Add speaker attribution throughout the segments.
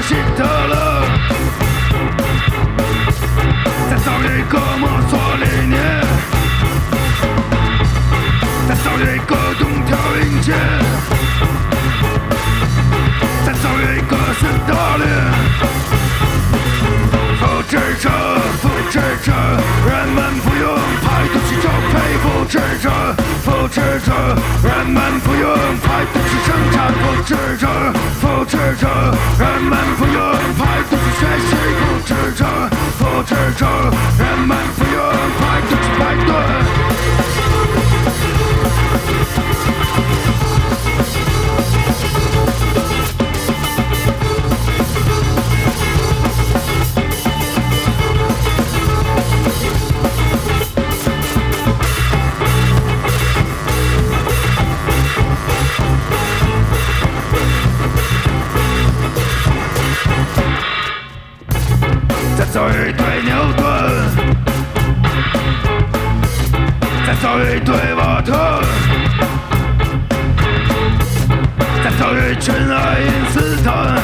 Speaker 1: 希特勒，再造一个墨索里尼，再造一个东条英机，再造一个斯大林。复制着，复制着，人们不用排毒气就配复制着，复制着，人们不用排毒气生产，复制着，复制着，人们不用排毒气学习，复制着，复制着，人们不用排毒气排队。再造一堆牛顿，再造一堆瓦特，再造一群爱因斯坦，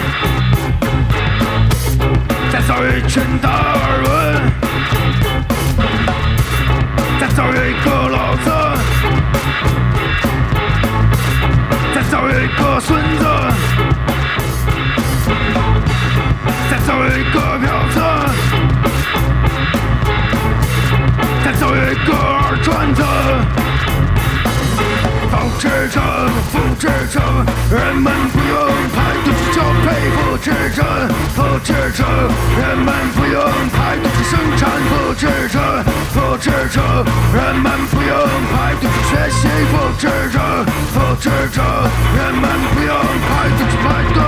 Speaker 1: 再造一群达尔文，再造一个老子，再造一个孙子，再造一个婊子，再造一个二转子。复制着，复制着，人们不用排毒气就配复制着，复制着，人们不用排毒气生产，复制着，复制着，人们不用排毒气学习，复制着，复制着，人们不用排毒气排队。